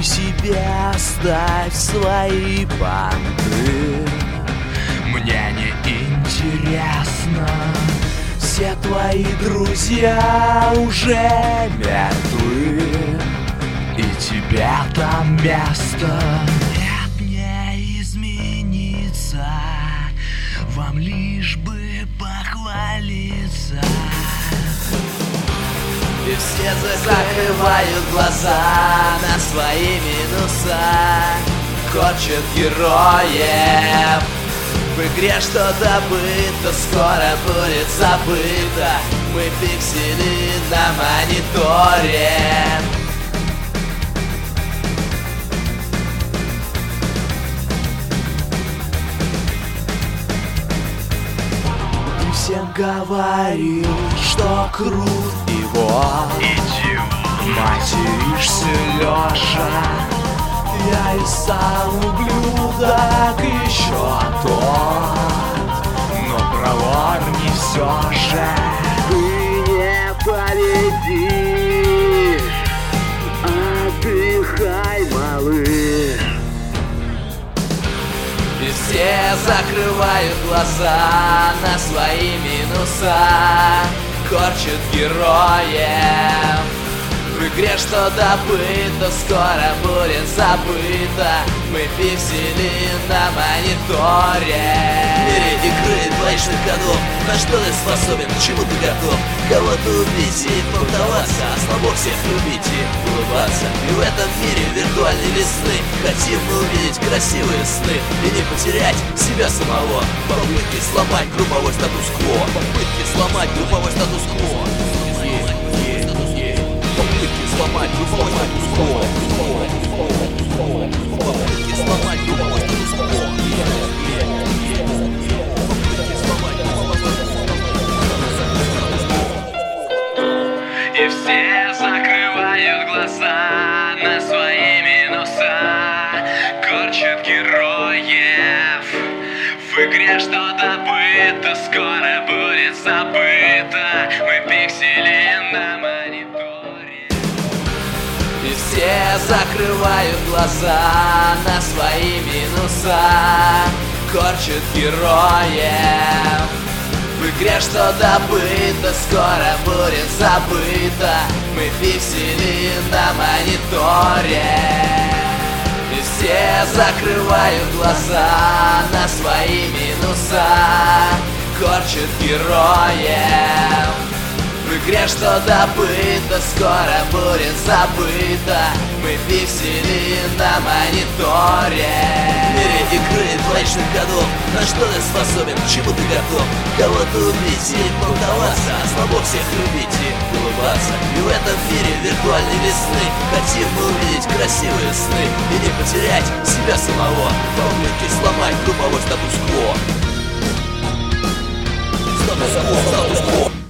При себе оставь свои банды. Мне не интересно, все твои друзья уже мертвы, и тебе там место нет не измениться, вам лишь бы похвалиться. И все закрывают глаза на свои минуса, корчат героев. В игре что-то было, скоро будет забыто. Мы пиксели на мониторе. Ты всем говорил, что крут и вот материшься, Лёша. Я и сам ублюдок еще тот, но проворней все же. Ты не победишь, отдыхай, малыш. И все закрывают глаза на свои минуса, корчат героев. В игре что-то было, скоро будет забыто. Мы пиксели на мониторе. В мире игры двоичных ходов, на что ты способен, к чему ты готов? Кого-то убить и понтоваться, а слабо всех любить и улыбаться. И в этом мире виртуальной весны хотим мы увидеть красивые сны и не потерять себя самого. Попытки сломать групповой статус-кво, попытки сломать групповой статус-кво, попытки сломать групповой статус-кво, попытки сломать групповой статус-кво. И все закрывают глаза на свои минуса, корчат героев. В игре что-то было, скоро будет забыто. Мы пиксели на мониторе. И все закрывают глаза на свои минуса, корчат героев. В игре что-то было, скоро будет забыто. Мы пиксели на мониторе. И все закрывают глаза на свои минуса, корчат героев. В игре что-то было, скоро будет забыто. Мы пиксели на мониторе. В мире игры двоичных ходов, на что ты способен, к чему ты готов? Кого-то убить и понтоваться, а слабо всех любить и улыбаться. И в этом мире виртуальной весны хотим мы увидеть красивые сны и не потерять себя самого. Попытки сломать групповой статус-кво. Статус-кво, статус-кво.